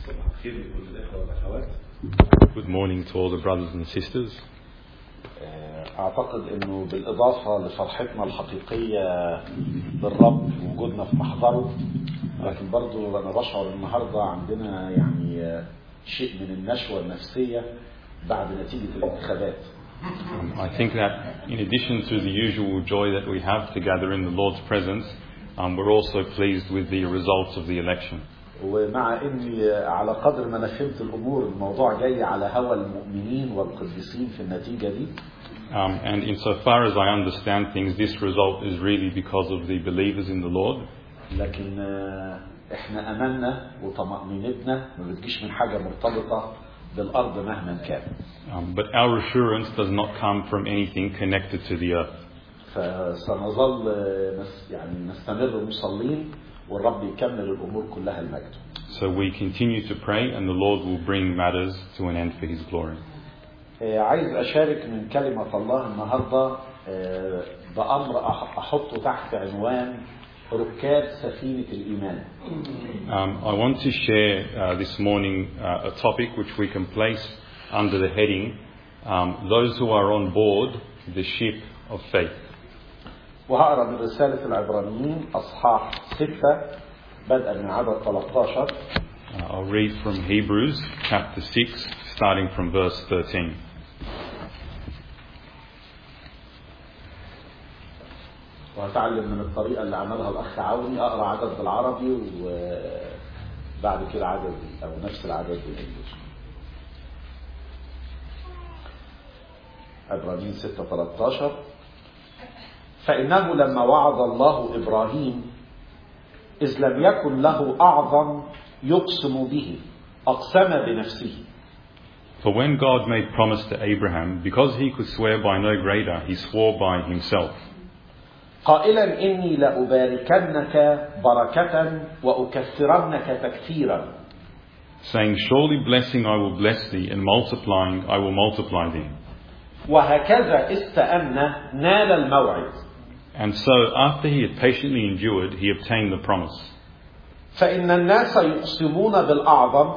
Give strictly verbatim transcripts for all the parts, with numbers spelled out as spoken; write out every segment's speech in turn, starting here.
Good morning to all the brothers and sisters. أعتقد إنه بالإضافة لفرحتنا الحقيقية بالرب ووجودنا في محضره، لكن برضو أنا بشعر النهاردة عندنا يعني شيء من النشوة النفسية بعد نتيجة الانتخابات. Um, I think that in addition to the usual joy that we have to gather in the Lord's presence, um, we're also pleased with the results of the election. ومع إني على قدر ما أنا فهمت الأمور الموضوع جاي على هوى المؤمنين والقديسين في النتيجة دي. Um, and insofar as I understand things, this result is really because of the believers in the Lord. لكن إحنا أملنا وطمأنينتنا ما بتجيش من حاجة مرتبطة بالأرض مهما كان. Um, but our assurance does not come from anything connected to the earth. فسنظل يعني نستمر مصلين والرب يكمل الأمور كلها المجد. So we continue to pray and the Lord will bring matters to an end for His glory. عايز أشارك من كلمة الله النهاردة بأمر أحطه تحت عنوان ركاب سفينة الإيمان. Um, I want to share uh, this morning uh, a topic which we can place under the heading um, those who are on board the ship of faith. وهقرأ من رسالة العبرانيين أصحاح ستة بدءا من عدد ثلاثة عشر. Uh, I'll read from Hebrews chapter six starting from verse thirteen. وهتعلم من الطريقة اللي عملها الأخ عوني أقرأ عدد بالعربي وبعد كده عدد أو نفس العدد بالإنجليزي. عبرانيين ستة ثلاثة عشر. فإنه لما وعد الله إبراهيم إذ لم يكن له أعظم يقسم به أقسم بنفسه. For when God made promise to Abraham, because he could swear by no greater, he swore by himself. قائلا إني لأباركنك بركة وأكثرنك تكثيرا. Saying, surely blessing I will bless thee, and multiplying I will multiply thee. وهكذا استأن نال الموعد. And so, after he had patiently endured, he obtained the promise. فإن الناس يقسمون بالأعظم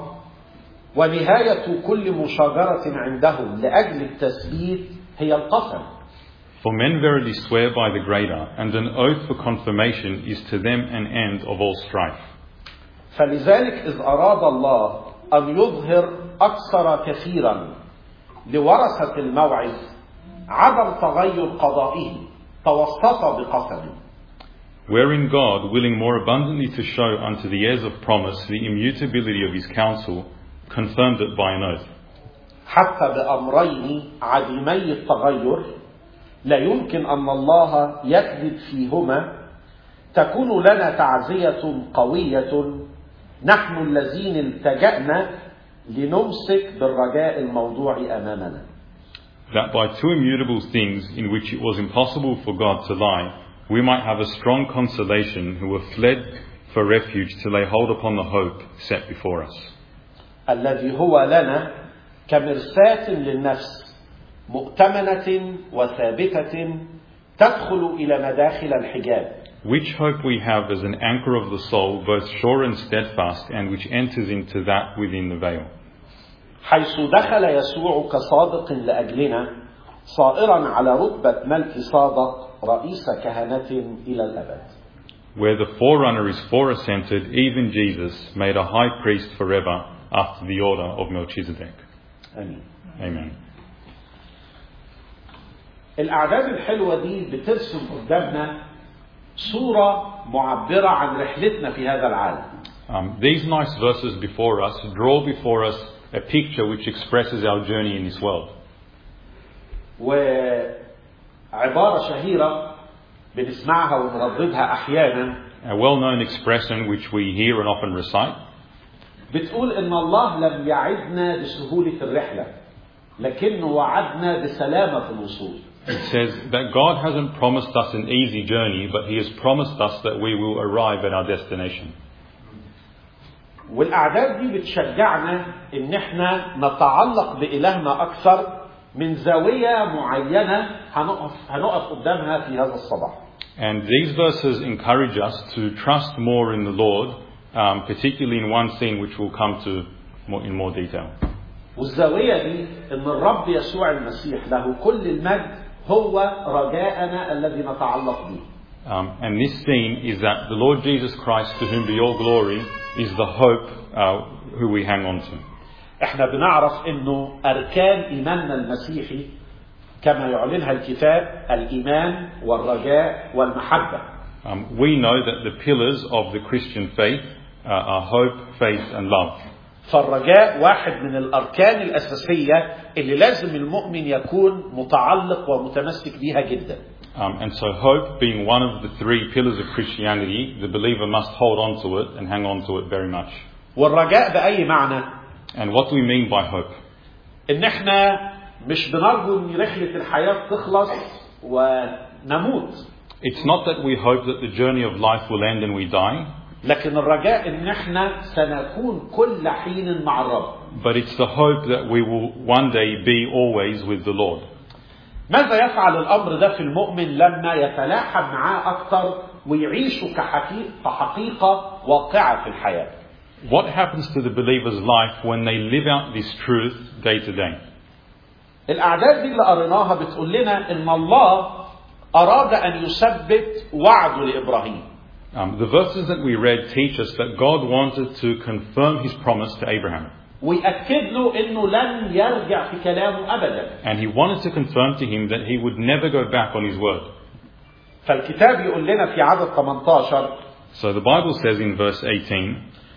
ونهاية كل مشاجرة عندهم لأجل التثبيت هي القسم. For men verily swear by the greater, and an oath for confirmation is to them an end of all strife. فلذلك إذ أراد الله أن يظهر أكثر كثيرا لورثة الموعد عدم تغير قضائه توسط بقسم. Wherein God, willing more abundantly to show unto the heirs of promise the immutability of his counsel, confirmed it by an oath. حتى بأمرين عديمي التغير لا يمكن أن الله يكذب فيهما تكون لنا تعزية قوية نحن الذين التجأنا لنمسك بالرجاء الموضوع أمامنا. That by two immutable things in which it was impossible for God to lie, we might have a strong consolation who have fled for refuge to lay hold upon the hope set before us. الذي هو لنا كمرساة للنفس مؤتمنة وثابتة تدخل إلى مداخل الحجاب. Which hope we have as an anchor of the soul, both sure and steadfast, and which enters into that within the veil. حيث دخل يسوع كصادق لأجلنا صائرا على رتبة ملك صادق رئيس كهنة إلى الأبد. Where the forerunner is fore-assented, even Jesus, made a high priest forever after the order of Melchizedek. Amen. Amen. الأعداد الحلوة دي بترسم قدامنا صورة معبرة عن رحلتنا في هذا العالم. Um, these nice verses before us draw before us a picture which expresses our journey in this world. وعبارة شهيرة بنسمعها ونرددها أحيانا. A well-known expression which we hear and often recite. بتقول إن الله لم يعدنا بسهولة الرحلة لكنه وعدنا بسلامة الوصول. It says that God hasn't promised us an easy journey, but He has promised us that we will arrive at our destination. والأعداد دي بتشجعنا إن إحنا نتعلق بإلهنا أكثر من زاوية معينة هنقف هنقف قدامها في هذا الصباح. And these verses encourage us to trust more in the Lord, um, particularly in one scene which we'll come to more, in more detail. والزاوية دي إن الرب يسوع المسيح له كل المجد هو رجاءنا الذي نتعلق به. Um, and this scene is that the Lord Jesus Christ, to whom be all glory, is the hope uh, who we hang on to. احنا بنعرف انه اركان ايماننا المسيحي كما يعلنها الكتاب الايمان والرجاء والمحبة. Um, we know that the pillars of the Christian faith uh, are hope, faith and love. فالرجاء واحد من الاركان الاساسية اللي لازم المؤمن يكون متعلق ومتمسك بيها جدا. Um, and so hope being one of the three pillars of Christianity, the believer must hold on to it and hang on to it very much. والرجاء بأي معنى؟ And what do we mean by hope? إن إحنا مش بنرجو إن رحلة الحياة تخلص ونموت. It's not that we hope that the journey of life will end and we die. لكن الرجاء إن إحنا سنكون كل حين مع الرب. But it's the hope that we will one day be always with the Lord. ماذا يفعل الأمر ده في المؤمن لما يتلاحم معاه أكثر ويعيش كحقيقة واقعة في الحياة؟ What happens to the believer's life when they live out this truth day to day? الأعداد دي اللي قريناها بتقول لنا إن الله أراد أن يثبت وعده لإبراهيم. Um, the verses that we read teach us that God wanted to confirm His promise to Abraham. ويأكد له إنه لن يرجع في كلامه أبدا. And He wanted to confirm to him that he would never go back on His word. فالكتاب يقول لنا في عدد ثمانية عشر. So the Bible says in verse eighteen.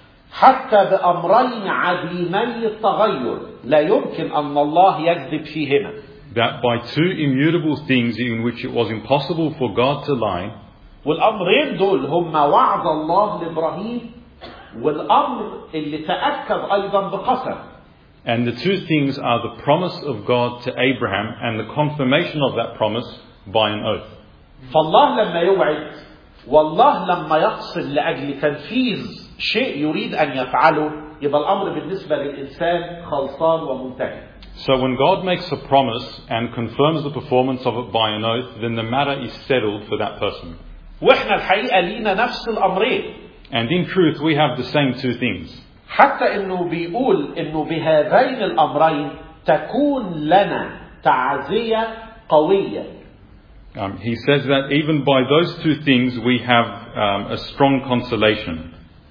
حتى بأمرين عديمي التغير لا يمكن أن الله يكذب فيهما. That by two immutable things in which it was impossible for God to lie. والأمرين دول هما وعد الله لإبراهيم والأمر اللي تأكد أيضا بقسم. And the two things are the promise of God to Abraham and the confirmation of that promise by an oath. فالله لما يوعد والله لما يقسم لأجل تنفيذ شيء يريد أن يفعله يبقى الأمر بالنسبة للإنسان خلصان ومنتهي. So when God makes a promise and confirms the performance of it by an oath, then the matter is settled for that person. وإحنا الحقيقة لينا نفس الأمرين. And in truth we have the same two things. حتى إنه بيقول إنه بهذين الأمرين تكون لنا تعزية قوية. Um, he says that even by those two things we have um, a strong consolation.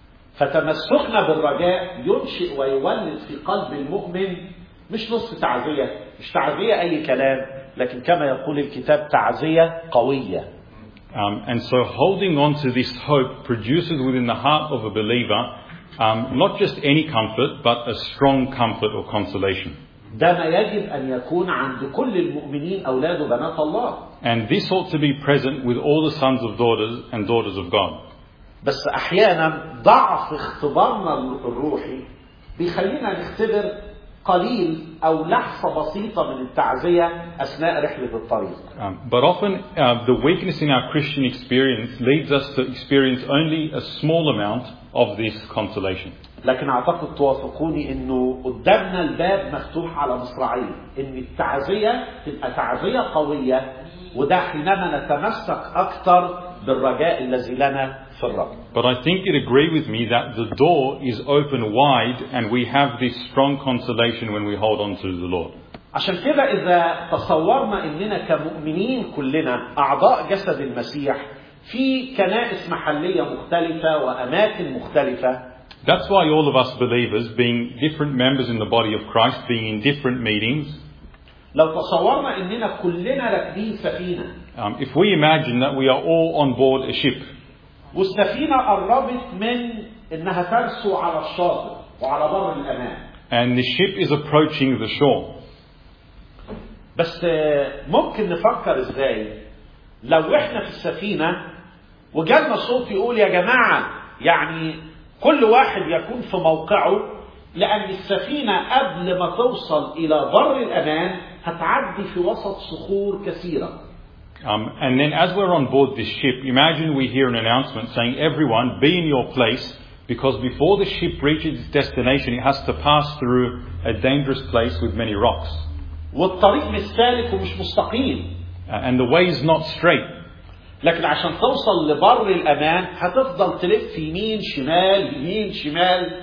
فتمسكنا بالرجاء ينشئ ويولد في قلب المؤمن مش نصف تعزية، مش تعزية أي كلام، لكن كما يقول الكتاب تعزية قوية. Um, and so holding on to this hope produces within the heart of a believer um, not just any comfort, but a strong comfort or consolation. ده ما يجب أن يكون عند كل المؤمنين أولاد وبنات الله. And this ought to be present with all the sons of daughters and daughters of God. بس أحيانا ضعف اختبارنا الروحي بيخلينا نختبر قليل أو لحظة بسيطة من التعزية أثناء رحلة الطريق. Um, but often uh, the weakness in our Christian experience leads us to experience only a small amount of this consolation. لكن أعتقد توافقوني إنه قدامنا الباب مفتوح على مصراعين، إن التعزية تبقى تعزية قوية، وده حينما نتمسك أكثر بالرجاء الذي لنا في الرب. But I think you'd agree with me that the door is open wide and we have this strong consolation when we hold on to the Lord. عشان كده إذا تصورنا إننا كمؤمنين كلنا أعضاء جسد المسيح في كنائس محلية مختلفة وأماكن مختلفة. That's why all of us believers, being different members in the body of Christ, being in different meetings, لو تصورنا إننا كلنا راكبين سفينة. um, if we imagine that we are all on board a ship, والسفينة قربت من إنها ترسو على الشاطئ وعلى بر الأمان. and the ship is approaching the shore. بس ممكن نفكر إزاي لو إحنا في السفينة وجالنا صوت يقول يا جماعة يعني كل واحد يكون في موقعه، لأن السفينة قبل ما توصل إلى بر الأمان هتعدي في وسط صخور كثيرة. Um, and then as we're on board this ship, imagine we hear an announcement saying, everyone be in your place, because before the ship reaches its destination, it has to pass through a dangerous place with many rocks. والطريق مش سالك ومش مستقيم. Uh, and the way is not straight. لكن عشان توصل لبر الأمان هتفضل تلف يمين شمال يمين شمال.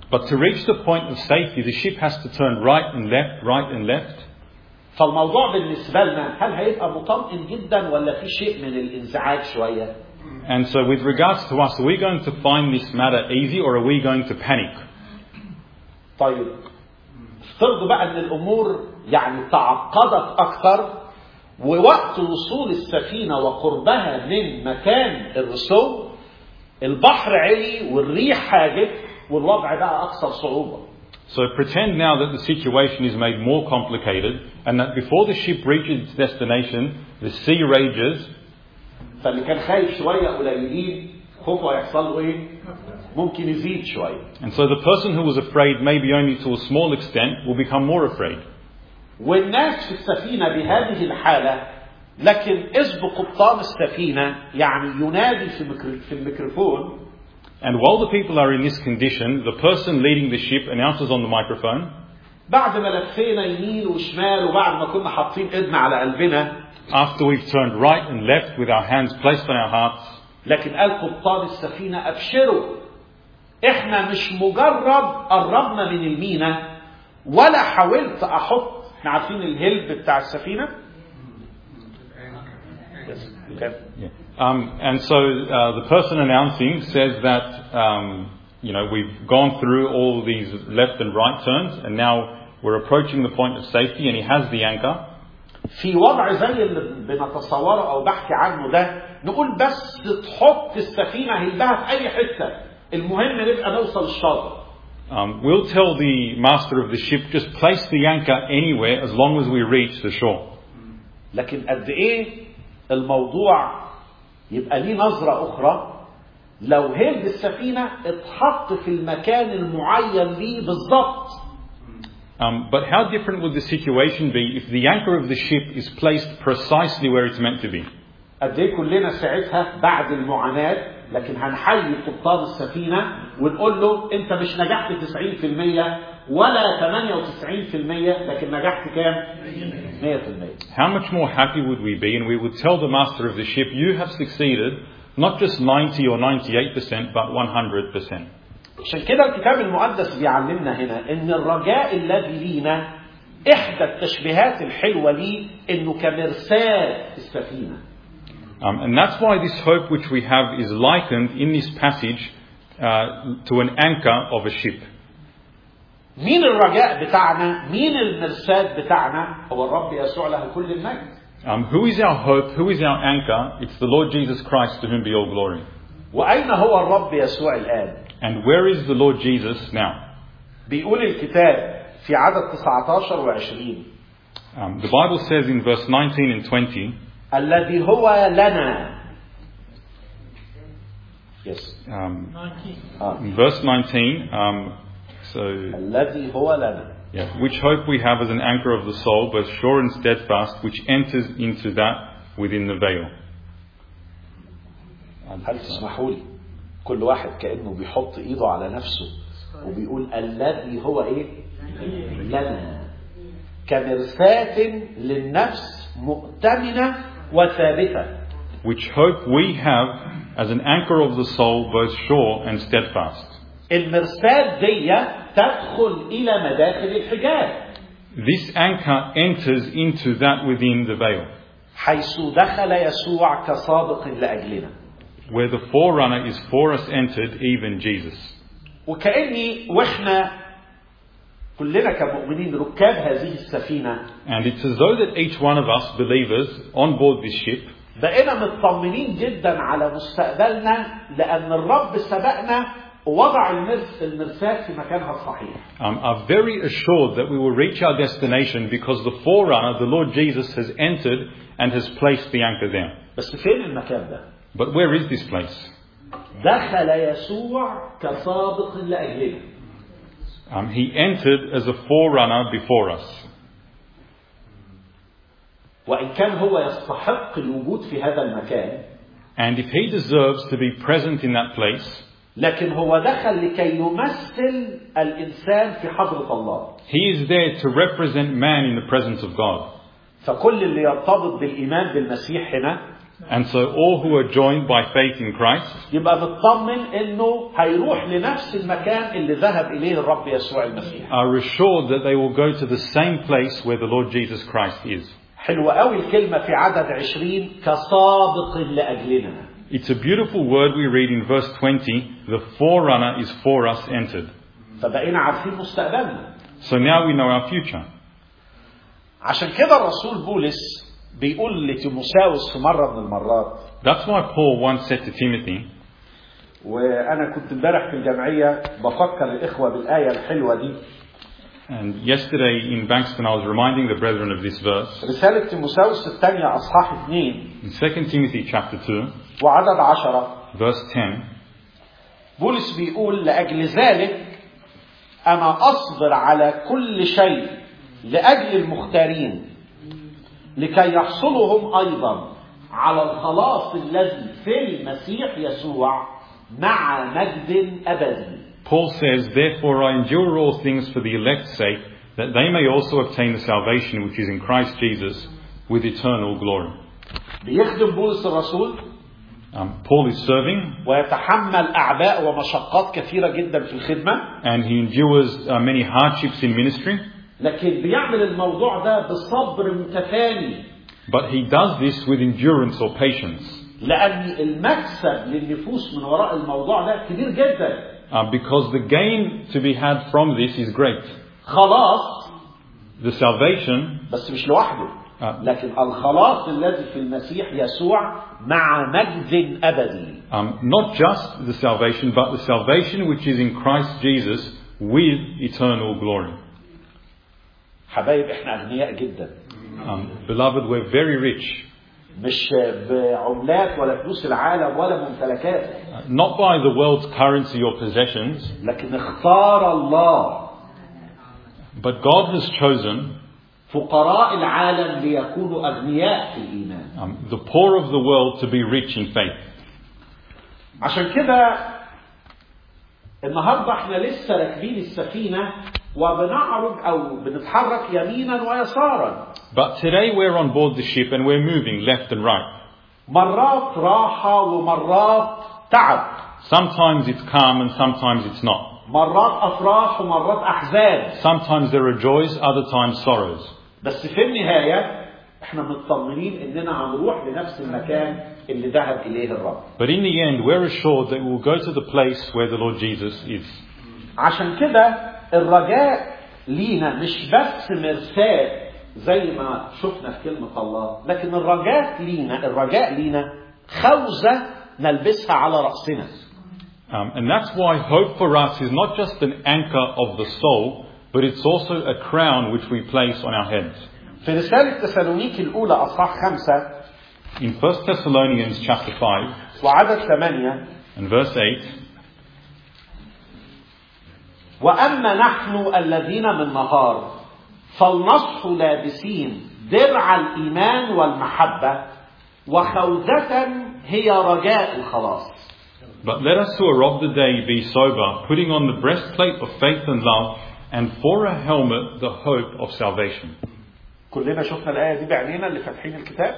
But to reach the point of safety, the ship has to turn right and left, right and left. فالموضوع بالنسبة لنا هل هيبقى مطمئن جدا ولا في شيء من الانزعاج شوية؟ And so with regards to us, are we going to find this matter easy or are we going to panic? طيب افترضوا بقى ان الامور يعني تعقدت اكثر ووقت وصول السفينة وقربها من مكان الرسوم البحر علي والريح هاجت والوضع بقى اكثر صعوبة. So pretend now that the situation is made more complicated and that before the ship reaches its destination, the sea rages. فاللي كان خايف شوية قليلين خوفه هيحصل له ايه؟ ممكن يزيد شوية. And so the person who was afraid maybe only to a small extent will become more afraid. والناس في السفينة بهذه الحالة لكن إذ بقبطان السفينة يعني ينادي في في الميكروفون. And while the people are in this condition, the person leading the ship announces on the microphone. بعد ما لفينا يمين وشمال وبعد ما كنا حاطين ايدنا على قلبنا. After we've turned right and left with our hands placed on our hearts. لكن قال قبطان السفينة أبشروا إحنا مش مجرد قربنا من المينا ولا حاولت أحط إحنا عارفين الهلب بتاع السفينة. Yeah. Um, and so uh, the person announcing says that um, you know we've gone through all these left and right turns and now we're approaching the point of safety and he has the anchor. في وضع زي اللي بنتصوره أو بحكي عنه ده نقول بس تحط السفينة هلبها في أي حتة المهم نبقى نوصل الشاطئ. Um, we'll tell the master of the ship just place the anchor anywhere as long as we reach the shore. لكن قد إيه الموضوع يبقى ليه نظرة أخرى لو هلب السفينة اتحط في المكان المعين ليه بالضبط. Um, but how different would the situation be if the anchor of the ship is placed precisely where it's meant to be? قد ايه كلنا ساعتها بعد المعاناة لكن هنحيي قبطان السفينة ونقول له انت مش نجحت تسعين في المية ولا ثمانية وتسعين في المية لكن نجحت كام؟ مية في المية. How much more happy would we be and we would tell the master of the ship, you have succeeded not just ninety or ninety-eight percent but one hundred percent. عشان كده الكتاب المقدس بيعلمنا هنا ان الرجاء الذي لينا احدى التشبيهات الحلوة ليه انه كمرساة السفينة. Um, and that's why this hope which we have is likened in this passage uh, to an anchor of a ship. مين الرجاء بتاعنا؟ مين المرساة بتاعنا؟ هو الرب يسوع له كل المجد. Um, who is our hope? Who is our anchor? It's the Lord Jesus Christ to whom be all glory. وأين هو الرب يسوع الآن؟ And where is the Lord Jesus now? بيقول الكتاب في عدد تسعة عشر وعشرين. Um, the Bible says in verse nineteen and twenty. الذي هو لنا. Yes. Um, ah. in verse nineteen. Um, so. الذي هو لنا. Yeah, which hope we have as an anchor of the soul, both sure and steadfast, which enters into that within the veil. هل تسمحوا لي كل واحد كأنه بيحط إيده على نفسه وبيقول الذي هو إيه؟ لنا كمرساة للنفس مؤتمنة وثابتة. Which hope we have as an anchor of the soul, both sure and steadfast. المرساة دي تدخل إلى مداخل الحجاب. This anchor enters into that within the veil. حيث دخل يسوع كسابق لأجلنا. Where the forerunner is for us entered, even Jesus. وكأني وإحنا كلنا كمؤمنين ركاب هذه السفينة. And it's as though that each one of us believers on board this ship بقينا مطمنين جدا على مستقبلنا لأن الرب سبقنا ووضع المرس المرساة في مكانها الصحيح. Um, are very assured that we will reach our destination because the forerunner, the Lord Jesus, has entered and has placed the anchor there. بس فين المكان ده؟ But where is this place? دخل يسوع كسابق لأجلنا. Um, he entered as a forerunner before us. وإن كان هو يستحق الوجود في هذا المكان. And if he deserves to be present in that place. لكن هو دخل لكي يمثل الإنسان في حضرة الله. He is there to represent man in the presence of God. فكل اللي يرتبط بالإيمان بالمسيح هنا. And so all who are joined by faith in Christ يبقى مطمن انه هيروح لنفس المكان اللي ذهب اليه الرب يسوع المسيح. are assured that they will go to the same place where the Lord Jesus Christ is. حلوة قوي الكلمة في عدد عشرين كسابق لأجلنا. It's a beautiful word we read in verse twenty. The forerunner is for us entered. فبقينا عارفين مستقبلنا. So now we know our future. عشان كده الرسول بولس بيقول لتيموثاوس في مرة من المرات. That's why Paul once said to Timothy. وأنا كنت امبارح في الجمعية بفكر الإخوة بالآية الحلوة دي. And yesterday in Bankston I was reminding the brethren of this verse. رسالة تيموثاوس الثانية أصحاح اثنين. In Second Timothy chapter two. وعدد عشرة. Verse ten. بولس بيقول لأجل ذلك أنا أصبر على كل شيء لأجل المختارين لكي يحصلهم أيضا على الخلاص الذي في المسيح يسوع مع مجد أبدي. Paul says, therefore I endure all things for the elect's sake, that they may also obtain the salvation which is in Christ Jesus with eternal glory. بيخدم بولس الرسول. Um, Paul is serving. ويتحمل أعباء ومشقات كثيرة جدا في الخدمة. And he endures uh, many hardships in ministry. لكن بيعمل الموضوع ده بصبر متفاني. But he does this with endurance or patience. لأن المكسب للنفوس من وراء الموضوع ده كبير جدا. Uh, because the gain to be had from this is great. خلاص. The salvation. بس مش لوحده. uh, لكن الخلاص الذي في المسيح يسوع مع مجد أبدي. Um, not just the salvation, but the salvation which is in Christ Jesus with eternal glory. حبايب احنا أغنياء جدا. Um, beloved, we're very rich. مش بعملات ولا فلوس العالم ولا ممتلكات. Not by the world's currency or possessions. لكن اختار الله. But God has chosen فقراء العالم ليكونوا أغنياء في الإيمان. Um, the poor of the world to be rich in faith. عشان كده النهارده احنا لسه راكبين السفينة وبنعرج أو بنتحرك يمينا ويسارا. But today we're on board the ship and we're moving left and right. مرات راحة ومرات تعب. Sometimes it's calm and sometimes it's not. مرات أفراح ومرات أحزان. Sometimes there are joys, other times sorrows. بس في النهاية احنا مطمنين اننا هنروح لنفس المكان اللي ذهب اليه الرب. But in the end we're assured that we'll go to the place where the Lord Jesus is. عشان كده الرجاء لينا مش بس مرساة زي ما شفنا في كلمة الله، لكن الرجاء لينا الرجاء لينا خوذة نلبسها على رأسنا. Um, and that's why hope for us is not just an anchor of the soul, but it's also a crown which we place on our heads. في رسالة تسالونيكي الأولى أصحاح خمسة. In First Thessalonians chapter five. وعدد ثمانية. And verse eight. وأما نحن الذين من نهار فلنصح لابسين درع الإيمان والمحبة وخوذة هي رجاء الخلاص. But let us who are of the day be sober, putting on the breastplate of faith and love, and for a helmet the hope of salvation. كلنا شفنا الآية دي بعينينا اللي فاتحين الكتاب.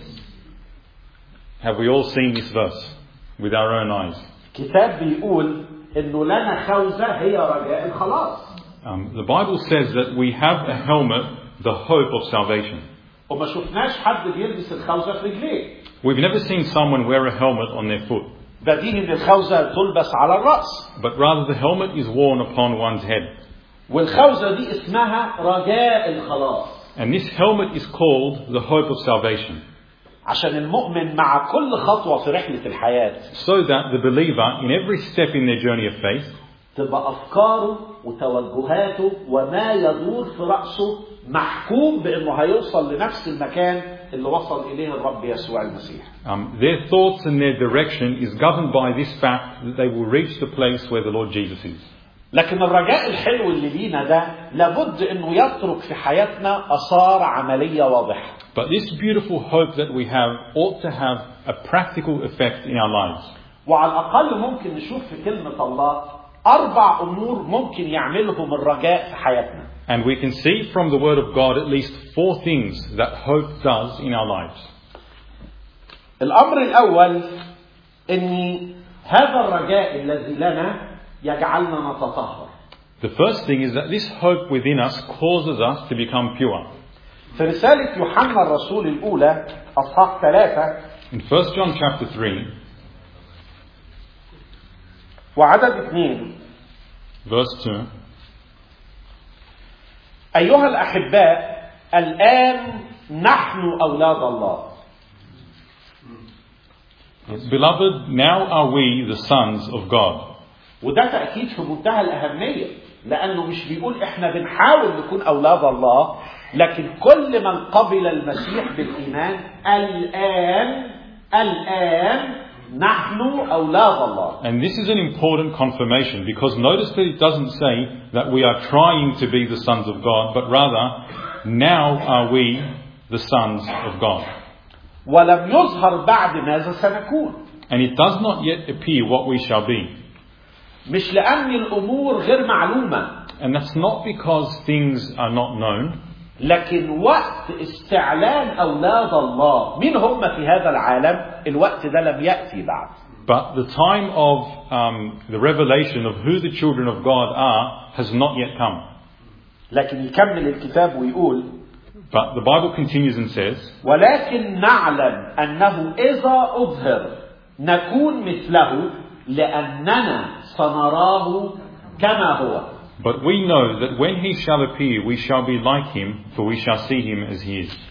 Have we all seen this verse with our own eyes? الكتاب بيقول إنه لنا خوذة هي رجاء الخلاص. Um, the Bible says that we have a helmet, the hope of salvation. وما شفناش حد بيلبس الخوذة في رجليه. We've never seen someone wear a helmet on their foot. بديهي إن الخوذة تلبس على الرأس. But rather the helmet is worn upon one's head. والخوذة دي اسمها رجاء الخلاص. And this helmet is called the hope of salvation. عشان المؤمن مع كل خطوة في رحلة الحياة. So that the believer in every step in their journey of faith تبقى أفكاره وتوجهاته وما يدور في رأسه محكوم بأنه هيوصل لنفس المكان اللي وصل إليه الرب يسوع المسيح. Um, their thoughts and their direction is governed by this fact that they will reach the place where the Lord Jesus is. لكن الرجاء الحلو اللي لينا ده لابد انه يترك في حياتنا آثار عملية واضحة. But this beautiful hope that we have ought to have a practical effect in our lives. وعلى الأقل ممكن نشوف في كلمة الله أربع أمور ممكن يعملهم الرجاء في حياتنا. And we can see from the Word of God at least four things that hope does in our lives. الأمر الأول أن هذا الرجاء الذي لنا يجعلنا نتطهر. The first thing is that this hope within us causes us to become pure. في رسالة يوحنا الرسول الأولى أصحاح ثلاثة In First John chapter three, وعدد اثنين verse two, أيها الأحباء الآن نحن أولاد الله. Beloved, now are we the sons of God. وده تأكيد في منتهى الأهمية، لأنه مش بيقول إحنا بنحاول نكون أولاد الله، لكن كل من قبل المسيح بالإيمان الآن الآن نحن أولاد الله. And this is an important confirmation, because notice that it doesn't say that we are trying to be the sons of God, but rather now are we the sons of God. ولم يظهر بعد ماذا سنكون. And it does not yet appear what we shall be. مش لأن الأمور غير معلومة. And that's not because things are not known. لكن وقت استعلان أولاد الله مين هم في هذا العالم الوقت ده لم يأتي بعد. But the time of um, the revelation of who the children of God are has not yet come. لكن يكمل الكتاب ويقول But the Bible continues and says, ولكن نعلم أنه إذا أظهر نكون مثله لأننا سنراه كما هو. But we know that when he shall appear, we shall be like him, for we shall see him as he is.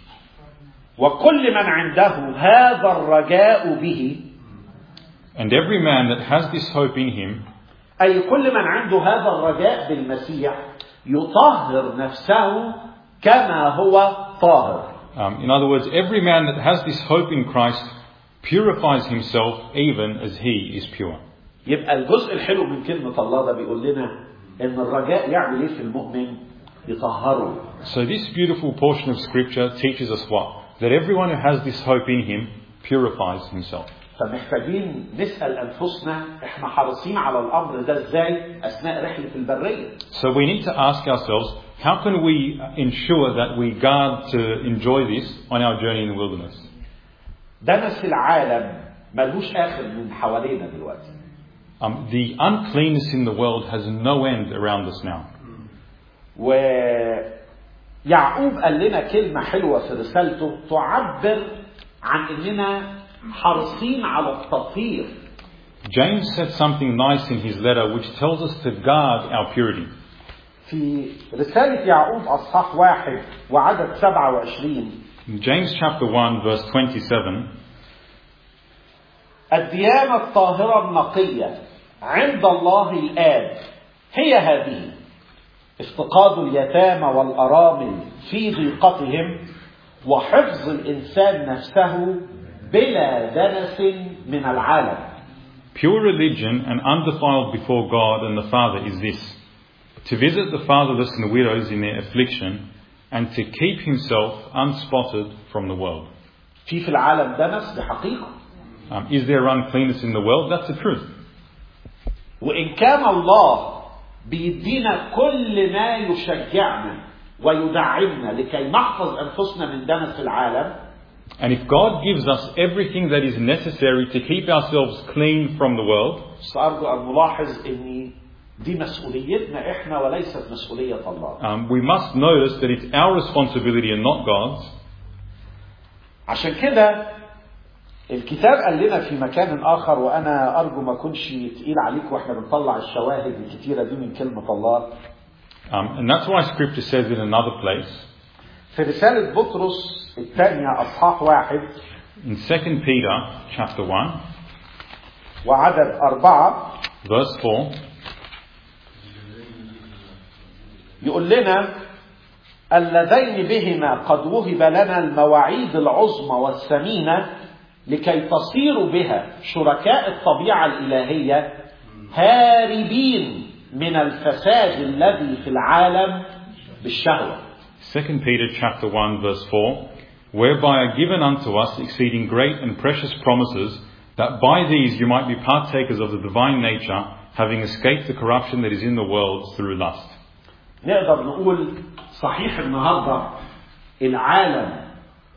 وكل من عنده هذا الرجاء به. And every man that has this hope in him, أي كل من عنده هذا الرجاء بالمسيح يطهر نفسه كما هو طاهر. Um, in other words, every man that has this hope in Christ purifies himself even as he is pure. يبقى الجزء الحلو من كلمة الله ده بيقول لنا إن الرجاء يعمل إيه في المؤمن؟ يطهره. So this beautiful portion of Scripture teaches us what? That everyone who has this hope in him purifies himself. فمحتاجين نسأل أنفسنا إحنا حريصين على الأمر ده إزاي أثناء رحلة البرية. So we need to ask ourselves, how can we ensure that we guard to enjoy this on our journey in the wilderness? دنس العالم ملهوش آخر من حوالينا دلوقتي. Um, the uncleanness in the world has no end around us now. ويعقوب قال لنا كلمة حلوة في رسالته تعبر عن إننا حريصين على التطهير. James said something nice in his letter which tells us to guard our purity. في رسالة يعقوب أصحاح واحد وعدد سبعة وعشرين. In James chapter one verse twenty-seven, الديانة الطاهرة النقية عند الله الآب هي هذه: افتقاد اليتامى والأرامل في ضيقتهم وحفظ الإنسان نفسه بلا دنس من العالم. Pure religion and undefiled before God and the Father is this: to visit the fatherless and the widows in their affliction, and to keep himself unspotted from the world. في في العالم دنس بحقيقة. Um, is there uncleanness in the world? That's the truth. وإن كان الله بيدينا كل ما يشجعنا ويدعمنا لكي نحفظ أنفسنا من دنس العالم. And if God gives us everything that is necessary to keep ourselves clean from the world, سأرجو أن نلاحظ إن دي مسؤوليتنا إحنا وليست مسؤولية الله. um, we must notice that it's our responsibility and not God's. عشان كده الكتاب قال لنا في مكان آخر، وأنا أرجو ما كنش تقيل عليك وإحنا بنطلع الشواهد الكتيرة دي من كلمة الله. Um, and that's why Scripture says in another place, في رسالة بطرس الثانية أصحاح واحد in Second Peter chapter one, وعدد أربعة verse four, يقول لنا: اللذين بهما قد وهب لنا المواعيد العظمى والثمينة لكي تصيروا بها شركاء الطبيعة الإلهية هاربين من الفساد الذي في العالم بالشهوة. Second Peter chapter one verse four, whereby are given unto us exceeding great and precious promises, that by these you might be partakers of the divine nature, having escaped the corruption that is in the world through lust. نقدر نقول صحيح النهاردة العالم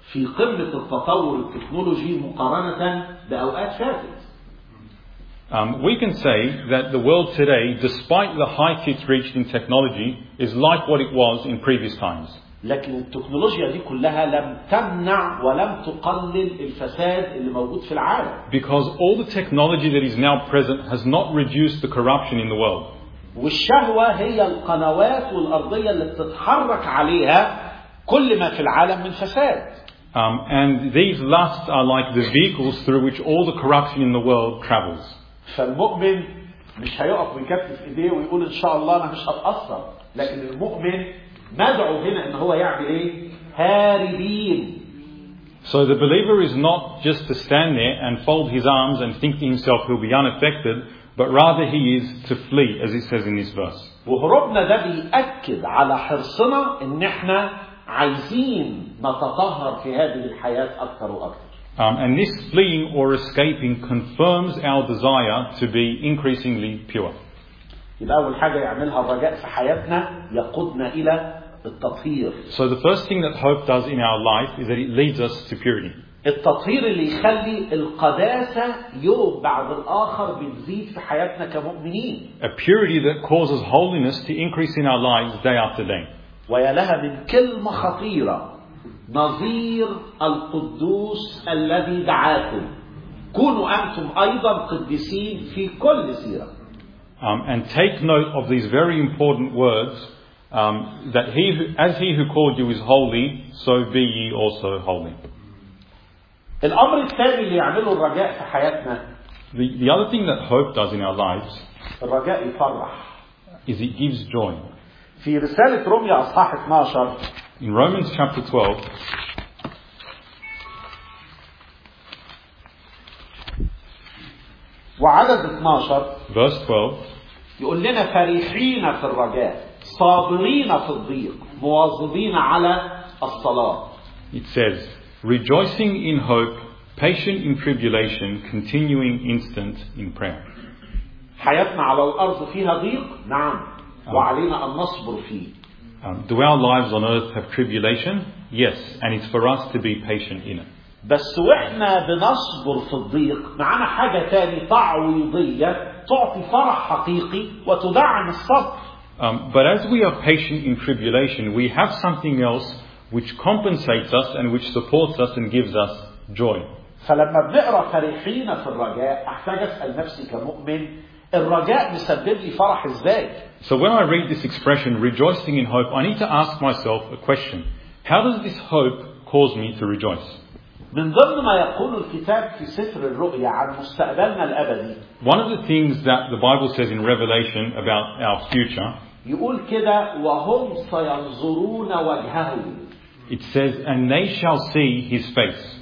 في قمة التطور التكنولوجي مقارنة بأوقات فاتت. Um, we can say that the world today, despite the height it's reached in technology, is like what it was in previous times. لكن التكنولوجيا دي كلها لم تمنع ولم تقلل الفساد اللي موجود في العالم. Because all the technology that is now present has not reduced the corruption in the world. والشهوة هي القنوات والأرضية اللي بتتحرك عليها كل ما في العالم من فساد. Um, and these lusts are like the vehicles through which all the corruption in the world travels. فالمؤمن مش هيقف ويكتف ايديه ويقول ان شاء الله انا مش هتأثر، لكن المؤمن مدعو هنا ان هو يعمل ايه؟ هاربين. So the believer is not just to stand there and fold his arms and think to himself he'll be unaffected, but rather he is to flee, as it says in this verse. وهروبنا ده بيأكد على حرصنا ان احنا عايزين نتطهر في هذه الحياة اكثر واكثر. Um, and this fleeing or escaping confirms our desire to be increasingly pure. يبقى أول حاجة يعملها الرجاء في حياتنا يقودنا إلى التطهير. So the first thing that hope does in our life is that it leads us to purity. التطهير اللي يخلي القداسة يوم بعد الآخر بتزيد في حياتنا كمؤمنين. A purity that causes holiness to increase in our lives day after day. ويا لها من كلمة خطيرة، نظير القدوس الذي دعاكم كونوا أنتم أيضا قديسين في كل سيرة. Um, and take note of these very important words, um, that he who, as he who called you is holy, so be ye also holy. الأمر الثاني اللي يعمله الرجاء في حياتنا، The, the other thing that hope does in our lives الرجاء يفرح. is it gives joy. في رسالة روميا أصحاح اثناشر In Romans chapter twelve, وعدد اثناشر verse twelve, يقول لنا فرحين في الرجاء صابرين في الضيق مواظبين على الصلاة. it says, rejoicing in hope, patient in tribulation, continuing instant in prayer. حياتنا على الأرض فيها ضيق، نعم، وعلينا أن نصبر فيه. Um, do our lives on earth have tribulation? Yes, and it's for us to be patient in it. بس واحنا بنصبر في الضيق معنا حاجة تاني تعويضية تعطي فرح حقيقي وتدعم الصبر. Um, but as we are patient in tribulation, we have something else which compensates us and which supports us and gives us joy. فلما بنقرأ فرحين في الرجاء أحتاج أسأل نفسي كمؤمن الرجاء مسبب لي فرح إزاي؟ So when I read this expression, rejoicing in hope, I need to ask myself a question. How does this hope cause me to rejoice? من ضمن ما يقول الكتاب في سفر الرؤيا عن مستقبلنا الأبدي. One of the things that the Bible says in Revelation about our future, يقول كده وهم سينظرون وجهه. it says, and they shall see his face.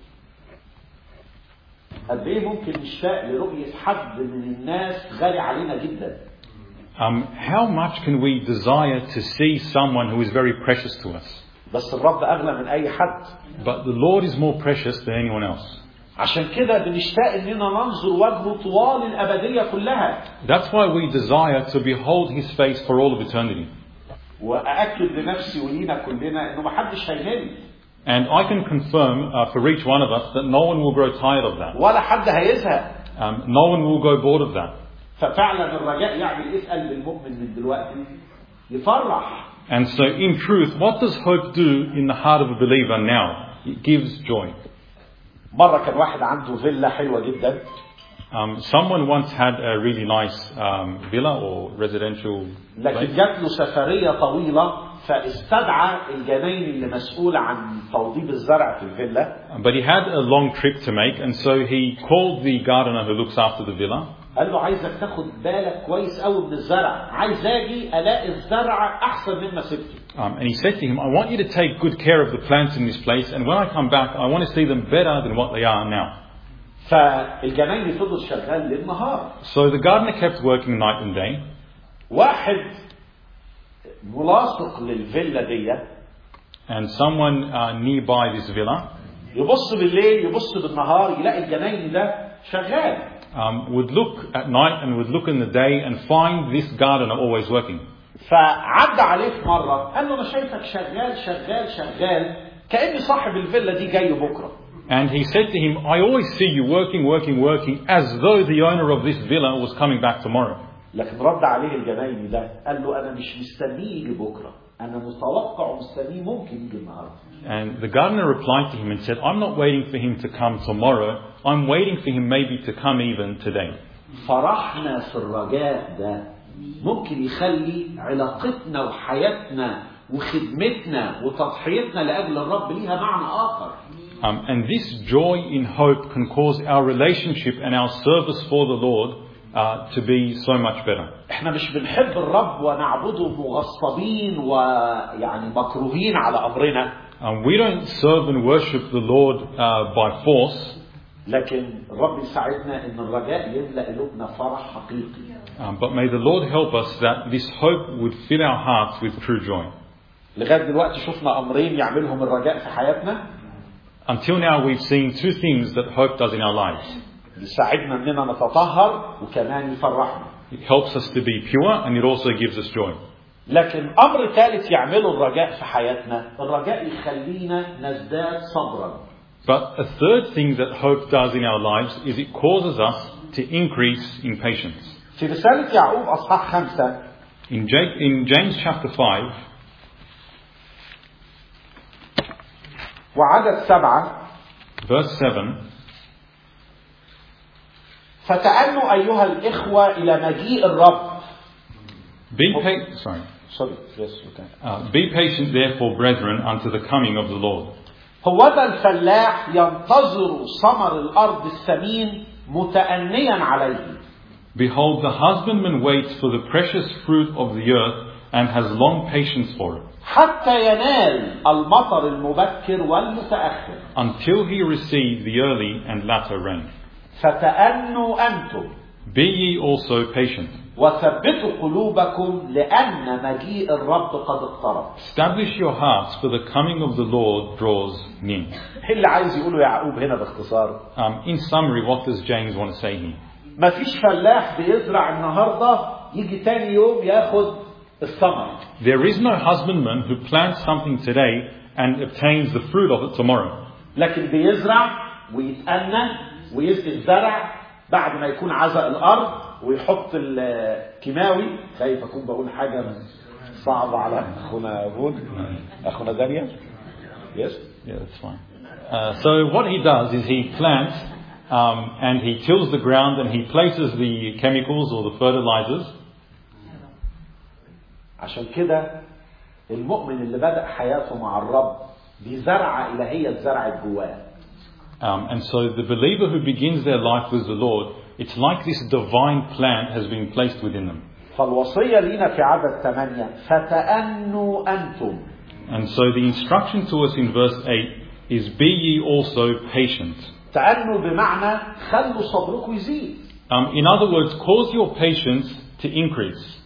قد ايه ممكن نشتاق لرؤية حد من الناس غالي علينا جدا. Um, how much can we desire to see someone who is very precious to us? بس الرب أغلى من أي حد. But the Lord is more precious than anyone else. عشان كده بنشتاق إننا ننظر وجهه طوال الأبدية كلها. That's why we desire to behold his face for all of eternity. وأأكد لنفسي ولينا كلنا إنه محدش هيمل. And I can confirm uh, for each one of us that no one will grow tired of that. ولا حد هيزهق. Um, no one will go bored of that. ففعلا الرجاء يعمل إيه قلب المؤمن من دلوقتي؟ يفرح. And so in truth, what does hope do in the heart of a believer now? It gives joy. مرة كان واحد عنده فيلا حلوة جدا. Um, someone once had a really nice um, villa or residential place. لكن جات له سفرية طويلة فاستدعى الجناين اللي مسؤولة عن توضيب الزرع في الفيلا. But he had a long trip to make, and so he called the gardener who looks after the villa. قال له عايزك تاخد بالك كويس قوي من الزرع، عايز اجي الاقي الزرع احسن مما سبته. Um, and he said to him, I want you to take good care of the plants in this place, and when I come back, I want to see them better than what they are now. فالجناين فضل شغال ليل نهار. So the gardener kept working night and day. واحد ملاصق للفيلا دي. And someone uh, nearby this villa. يبص بالليل يبص بالنهار يلاقي الجناين ده شغال. Um, would look at night and would look in the day and find this gardener always working. فعدى عليه في مرة قال له أنا شايفك شغال شغال شغال كأن صاحب الفيلا دي جاي بكرة. And he said to him, I always see you working, working, working, as though the owner of this villa was coming back tomorrow. لكن رد عليه الجنايني ده قال له أنا مش مستنيه يجي بكرة، أنا متوقع ومستنيه ممكن يجي النهاردة. And the gardener replied to him and said, I'm not waiting for him to come tomorrow, I'm waiting for him maybe to come even today. فرحنا في الرجاء ده ممكن يخلي علاقتنا وحياتنا وخدمتنا وتضحيتنا لأجل الرب ليها معنى آخر. Um, and this joy in hope can cause our relationship and our service for the Lord uh, to be so much better. احنا مش بنحب الرب ونعبده مغصبين ويعني مكروهين على أمرنا. Um, we don't serve and worship the Lord uh, by force. لكن الرب يساعدنا إن الرجاء يملأ قلوبنا فرح حقيقي. Um, but may the Lord help us that this hope would fill our hearts with true joy. لغاية دلوقتي شفنا أمرين يعملهم الرجاء في حياتنا. Until now we've seen two things that hope does in our lives. يساعدنا إننا نتطهر وكمان يفرحنا. It helps us to be pure and it also gives us joy. لكن أمر ثالث يعمله الرجاء في حياتنا، الرجاء يخلينا نزداد صبرا. But a third thing that hope does in our lives is it causes us to increase in patience. في رسالة يعقوب أصحاح خمسة. In, J- in James chapter five. وعدد سبعة. Verse seven. فتأنوا أيها الإخوة إلى مجيء الرب. Be pa- sorry. Sorry. Yes, okay. Uh, be patient, therefore, brethren, unto the coming of the Lord. هوذا الفلاح ينتظر ثمر الأرض الثمين متأنيا عليه. Behold, the husbandman waits for the precious fruit of the earth and has long patience for it. حتى ينال المطر المبكر والمتأخر. Until he receive the early and latter rain. فتأنوا أنتم. Be ye also patient. وثبتوا قلوبكم لأن مجيء الرب قد اقترب. Establish your hearts, for the coming of the Lord draws near. إيه اللي عايز يقوله يعقوب هنا باختصار؟ Um, in summary, what does James want to say here? ما فيش فلاح بيزرع النهارده يجي تاني يوم ياخد الثمر. There is no husbandman who plants something today and obtains the fruit of it tomorrow. لكن بيزرع ويتأنى ويسقي الزرع بعد ما يكون عزق الأرض ويحط الكيماوي. خايف أكون بقول حاجة صعبة على أخونا أبون أخونا دانيال. Yes? Yeah, that's fine. Uh, so what he does is he plants um, and he tills the ground and he places the chemicals or the fertilizers. عشان كده المؤمن اللي بدأ حياته مع الرب دي زرعة إلهية اتزرعت جواه. Um, and so the believer who begins their life with the Lord, it's like this divine plant has been placed within them. فالوصية لينا في عدد ثمانية فتأنوا أنتم. And so the instruction to us in verse eight is, be ye also patient. تأنوا بمعنى خلوا صبركم يزيد. Um, in other words, cause your patience to increase.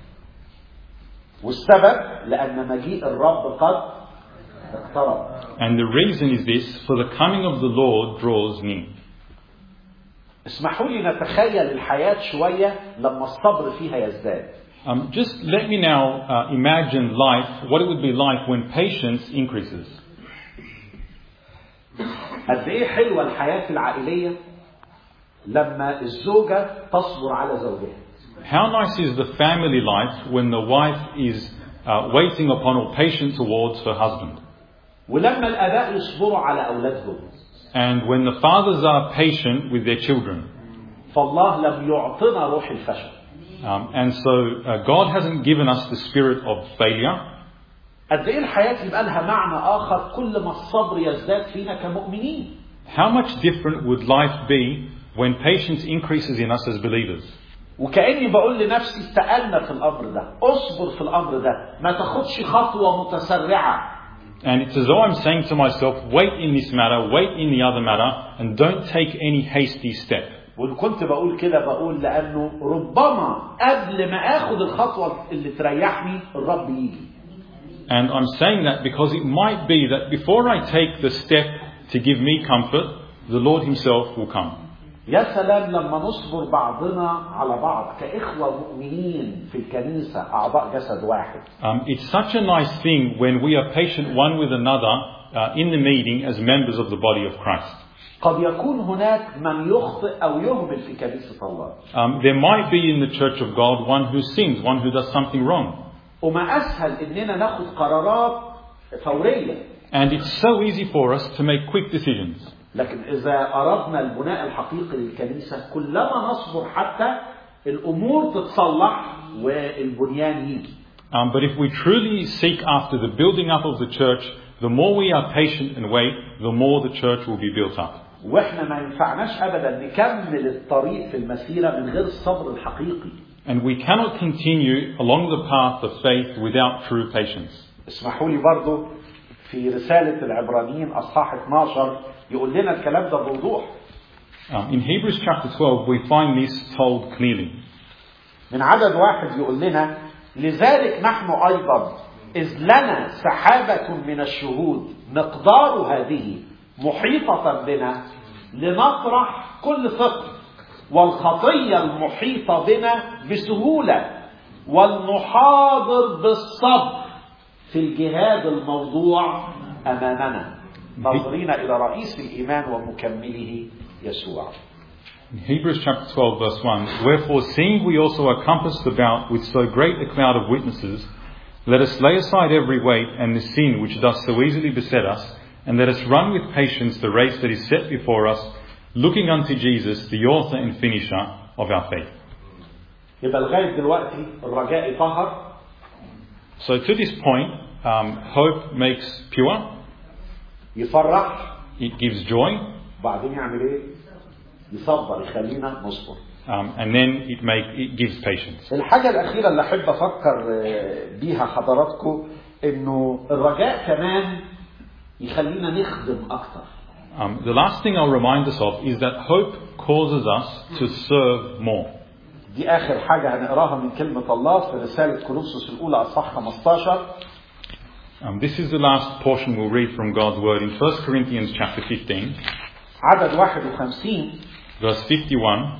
والسبب لأن مجيء الرب قد اقترب. And the reason is this, for the coming of the Lord draws near. اسمحوا لي نتخيل الحياة شوية لما الصبر فيها يزداد. Um, just let me now uh, imagine life, what it would be like when patience increases. قد ايه حلوة الحياة العائلية لما الزوجة تصبر على زوجها. How nice is the family life when the wife is uh, waiting upon or patient towards her husband. ولما الآباء يصبروا على أولادهم. And when the fathers are patient with their children. فالله لم يعطنا روح الفشل. Um, and so uh, God hasn't given us the spirit of failure. قد ايه الحياة يبقى لها معنى آخر كل ما الصبر يزداد فينا كمؤمنين. How much different would life be when patience increases in us as believers? وكأني بقول لنفسي تأنى في الأمر ده، أصبر في الأمر ده، ما تاخدش خطوة متسرعة. And it's as though I'm saying to myself, wait in this matter, wait in the other matter, and don't take any hasty step. وإن كنت بقول كده بقول لأنه ربما قبل ما آخد الخطوة اللي تريحني الرب يجي. And I'm saying that because it might be that before I take the step to give me comfort, the Lord Himself will come. يا سلام لما نصبر بعضنا على بعض كإخوة مؤمنين في الكنيسة أعضاء جسد واحد. Um, it's such a nice thing when we are patient one with another uh, in the meeting as members of the body of Christ. قد يكون هناك من يخطئ أو يهمل في كنيسة الله. Um, there might be in the church of God one who sins, one who does something wrong. وما أسهل إننا ناخد قرارات فورية. And it's so easy for us to make quick decisions. لكن إذا أردنا البناء الحقيقي للكنيسة كلما نصبر حتى الأمور تتصلح والبنيان يجي. Um, but if we truly seek after the building up of the church, the more we are patient and wait, the more the church will be built up. وإحنا ما ينفعناش أبدا نكمل الطريق في المسيرة من غير الصبر الحقيقي. And we cannot continue along the path of faith without true patience. اسمحوا لي برضو في رسالة العبرانيين أصحاح اثناشر يقول لنا الكلام ده بوضوح. Um, in Hebrews chapter twelve, we find this told clearly. من عدد واحد يقول لنا لذلك نحن أيضا إذ لنا سحابة من الشهود مقدار هذه محيطة بنا لنطرح كل ثقل والخطية المحيطة بنا بسهولة ولنحاضر بالصبر في الجهاد الموضوع أمامنا ناظرين إلى رئيس الإيمان ومكمله يسوع. Hebrews chapter twelve verse one. Wherefore, seeing we also are compassed about with so great a cloud of witnesses, let us lay aside every weight and the sin which does so easily beset us, and let us run with patience the race that is set before us, looking unto Jesus, the author and finisher of our faith. يبقى لغاية دلوقتي الرجاء طهر. So to this point, um, hope makes pure. يفرح. It gives joy. بعدين يعمل إيه؟ يصبر يخلينا نصبر. Um, and then it make it gives patience. الحاجة الأخيرة اللي أحب أفكر بيها حضراتكم إنه الرجاء كمان يخلينا نخدم أكتر. Um, the last thing I'll remind us of is that hope causes us to serve more. دي آخر حاجة هنقراها من كلمة الله في رسالة كورنثوس الأولى أصحاح خمستاشر. Um, this is the last portion we'll read from God's word in First Corinthians chapter fifteen. عدد واحد وخمسين. Verse fifty-one.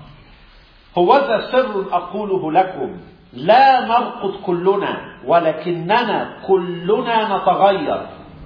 هوذا سر أقوله لكم لا نرقد كلنا ولكننا كلنا نتغير.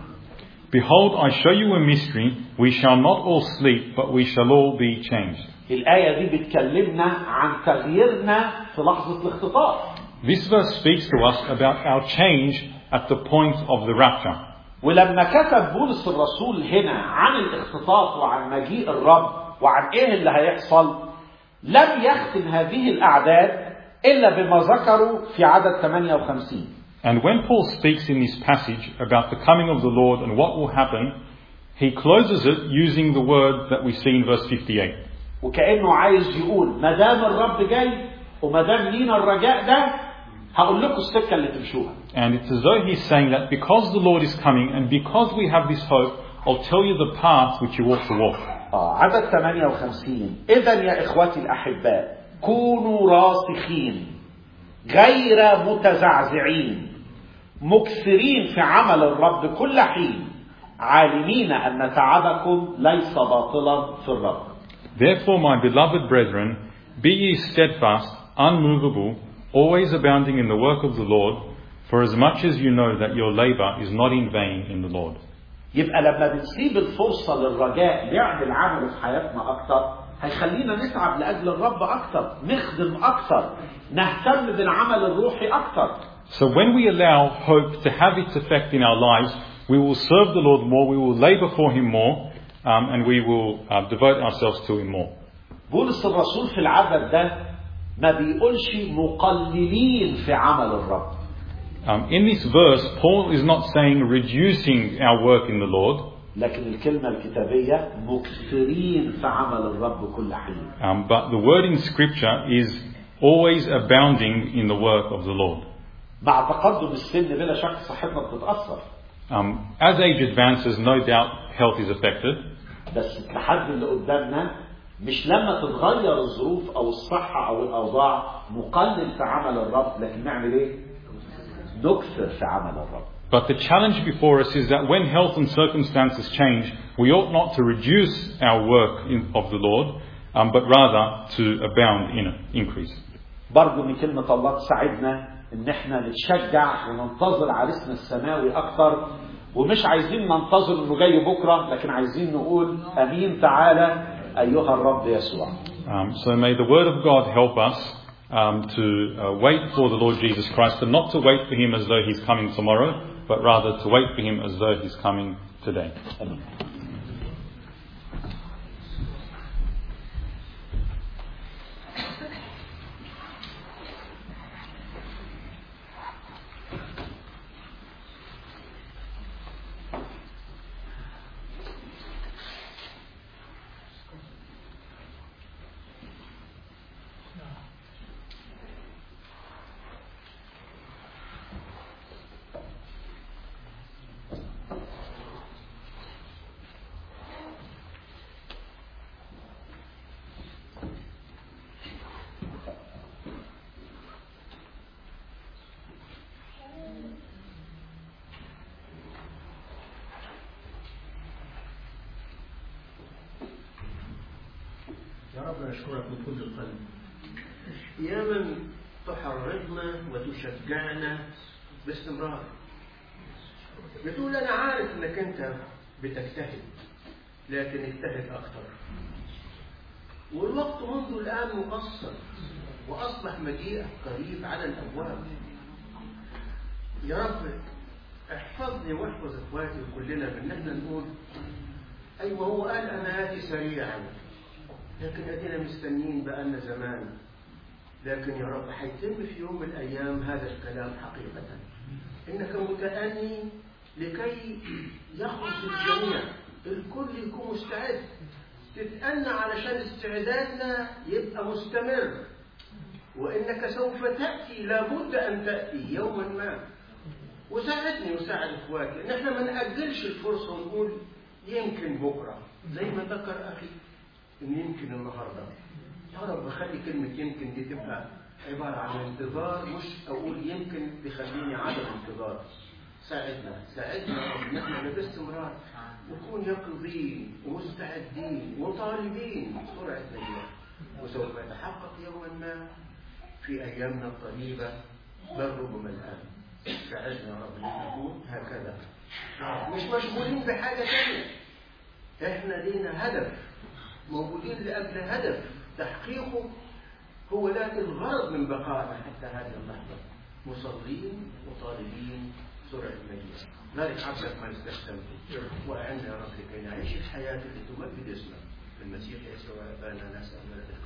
Behold, I show you a mystery. We shall not all sleep, but we shall all be changed. الآية دي بتكلمنا عن تغييرنا في لحظة الاختطاف. This verse speaks to us about our change at the point of the rapture. ولما كتب بولس الرسول هنا عن الاختطاف وعن مجيء الرب وعن ايه اللي هيحصل لم يختم هذه الأعداد إلا بما ذكروا في عدد ثمانية وخمسين. And when Paul speaks in this passage about the coming of the Lord and what will happen, he closes it using the word that we see in verse fifty-eight. وكأنه عايز يقول ما دام الرب جاي وما دام لينا الرجاء ده هقول لكم السكة اللي تمشوها. And it's as though he's saying that because the Lord is coming and because we have this hope, I'll tell you the path which you ought to walk. آه عدد ثمانية وخمسين. إذا يا إخوتي الأحباء كونوا راسخين غير متزعزعين مكثرين في عمل الرب كل حين عالمين أن تعبكم ليس باطلا في الرب. Therefore, my beloved brethren, be ye steadfast, unmovable, always abounding in the work of the Lord, for as much as you know that your labor is not in vain in the Lord. يبقى لما بنسيب الفرصة للرجاء يعمل عمله في حياتنا أكتر هيخلينا نتعب لأجل الرب أكتر، نخدم أكتر، نهتم بالعمل الروحي أكتر. So when we allow hope to have its effect in our lives, we will serve the Lord more, we will labor for Him more, um, and we will uh, devote ourselves to Him more. بولس الرسول في العدد ده ما بيقولش مقللين في عمل الرب. Um, in this verse, Paul is not saying reducing our work in the Lord. لكن الكلمة الكتابية مكثرين في عمل الرب كل حين. Um, but the word in Scripture is always abounding in the work of the Lord. مع تقدم السن بلا شك صحتنا بتتأثر. Um, as age advances, no doubt health is affected. بس التحدي اللي قدامنا مش لما تتغير الظروف أو الصحة أو الأوضاع نقلل في عمل الرب، لكن نعمل إيه؟ نكثر في عمل الرب. But the challenge before us is that when health and circumstances change, we ought not to reduce our work in, of the Lord, um, but rather to abound in it, increase. برضو من كلمة الله تساعدنا إن إحنا نتشجع وننتظر عريسنا السماوي أكتر ومش عايزين ننتظر انه جاي بكره، لكن عايزين نقول امين تعالى ايها الرب يسوع. Um, so may the word of God help us um, to uh, wait for the Lord Jesus Christ, and not to wait for him as though he's coming tomorrow, but rather to wait for him as though he's coming today. Amen. يا رب نشكرك من كل القلب يا من تحرضنا وتشجعنا باستمرار. بتقول أنا عارف أنك أنت بتجتهد، لكن اجتهد أكثر، والوقت منذ الآن مقصر، وأصبح مجيئك قريب على الأبواب. يا رب احفظني واحفظ إخواتي وكلنا من أن نقول أيوة هو قال أنا آتي سريعا، لكن أدينا مستنين بقالنا زمان. لكن يا رب حيتم في يوم من الأيام هذا الكلام حقيقة، إنك متأني لكي يخلص الجميع، الكل يكون مستعد. تتأنى علشان استعدادنا يبقى مستمر، وإنك سوف تأتي، لابد أن تأتي يوما ما. وساعدني وساعد إخواتي إن احنا ما نأجلش الفرصة ونقول يمكن بكرة، زي ما ذكر أخي إن يمكن النهاردة. يا رب خلي كلمة يمكن دي تبقى عبارة عن انتظار، مش أقول يمكن تخليني عدم انتظار. ساعدنا ساعدنا يا رب إن احنا باستمرار نكون يقظين ومستعدين وطالبين سرعة نجاح، وسوف يتحقق يوما ما في أيامنا الطيبة، بل ربما الآن. ساعدنا يا رب أن نكون هكذا، مش مشغولين بحاجة ثانية. احنا لينا هدف، موجودين لأجل هدف تحقيقه هو ذات الغرض من بقائنا حتى هذه اللحظة، مصلين وطالبين سرعة مجيئك. ذلك عبدك ما استخدمته، وأعنا يا رب لكي نعيش الحياة التي تمجد اسمك. في المسيح يسوع أبانا نسأل